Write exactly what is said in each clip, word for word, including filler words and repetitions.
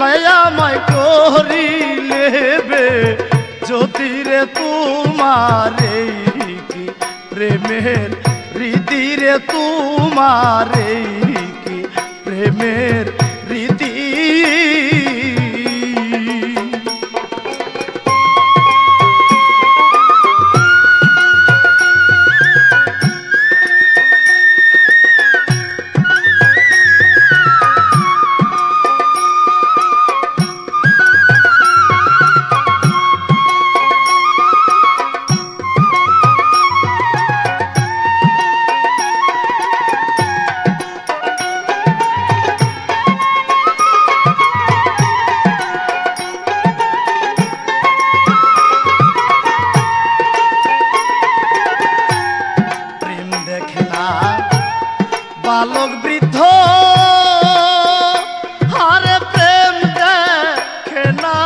দয়াময় করিলে বে জ্যোতিরে তোমারে কি প্রেমের রীতিরে তোমারে কি প্রেমের রীতি বালক বৃদ্ধ হারে প্রেম দেখে না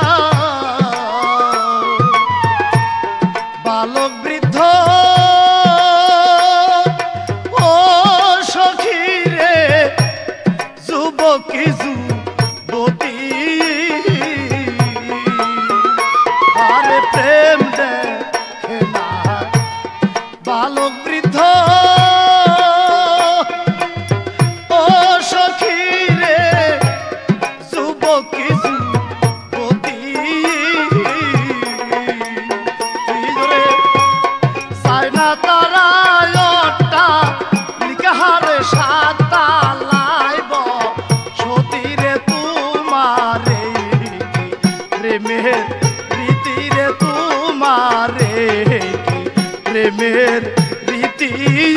বালক বৃদ্ধ ও সখী রে যুবকী যুবতী হারে প্রেম দেখে না বালক বৃদ্ধ প্রেমের রীতিরে তোমারে কি প্রেমের রীতি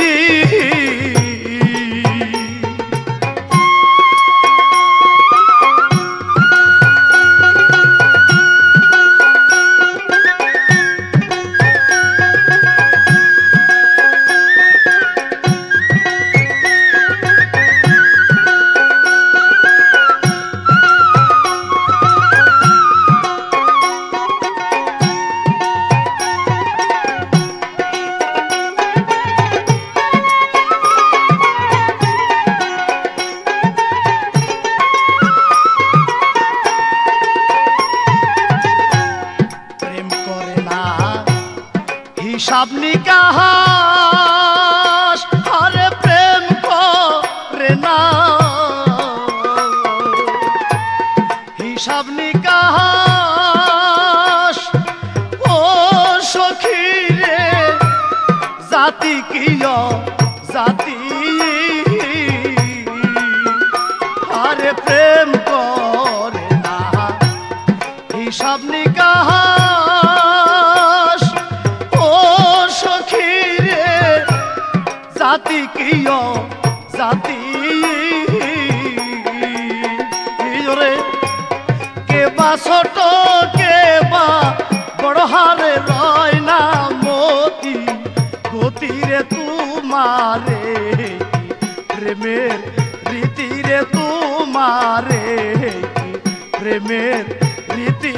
হিসাব নিকাশ আরে প্রেম করে না হিসাব নিকাশ ও সখী রে জাতি কিয় জাতি আরে প্রেম করে না হিসাব নিকাশ জাতি কিয় জাতি রে কে বা ছোট কে বা বড় হারে রয় না মতি গতিরে তোমারে প্রেমের রীতিরে তোমারে প্রেমের রীতি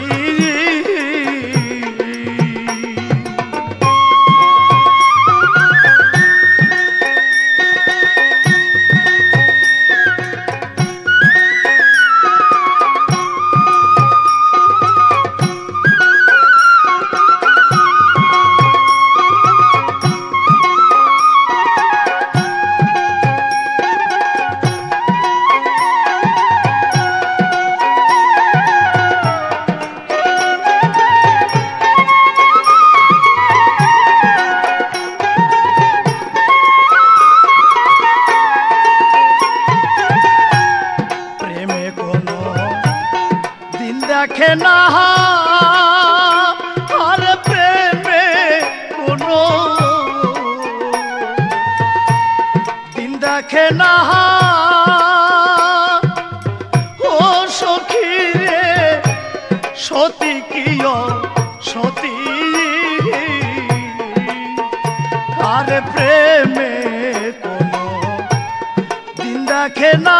দেখে না আর প্রেমে কোনো দিন দেখে না ও সখী রে সতী কিয় সতী আর প্রেমে কোনো দিন দেখে না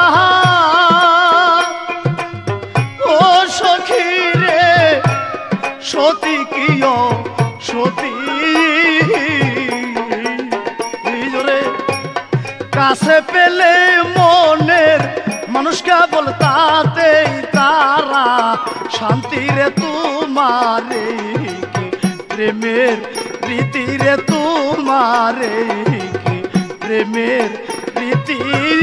সতী কিয় সতী কাছে পেলে মনের মানুষ কেবল তাতেই তারা শান্তি রে তোমারে কি প্রেমের রীতি রে তোমারে কি প্রেমের রীতি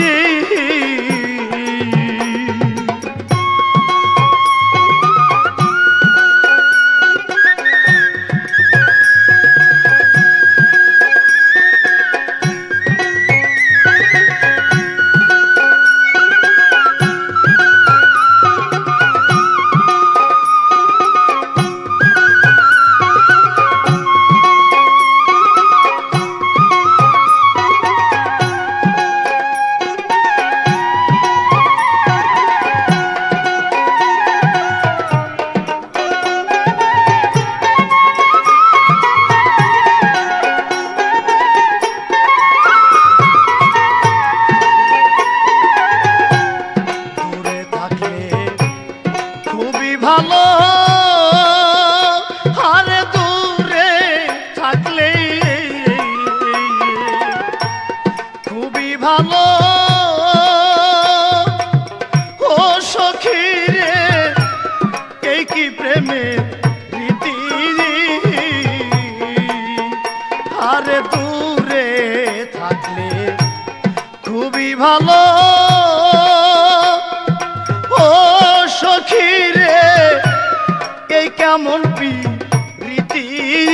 ভালো আরে দূরে থাকলে খুবই ভালো ও সখী রে এই কি প্রেমের রীতি আরে দূরে থাকলে খুবই ভালো ও সখী রে এই কেমন রীতি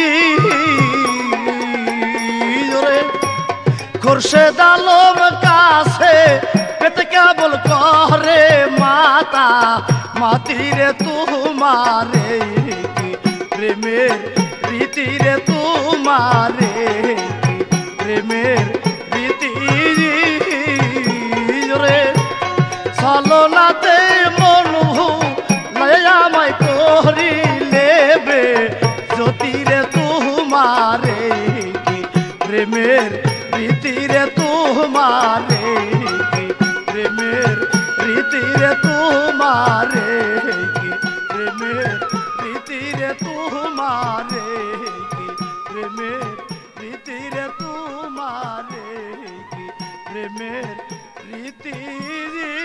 খোরশেদ আলম কাছে পেতে কেবল করে মাতা মাতিরে তোমারে কি প্রেমের রীতি রে তোমারে কি প্রেমের রীতি রে ছলনাতে মনহু আমায় করি লেবে জ্যোতিরে তোমারে কি প্রেমের রীতিরে তোমারে কি প্রেমের রীতিরে তোমারে কি প্রেমের রীতিরে তোমারে কি প্রেমের রীতিরে তোমারে কি প্রেমের রীতি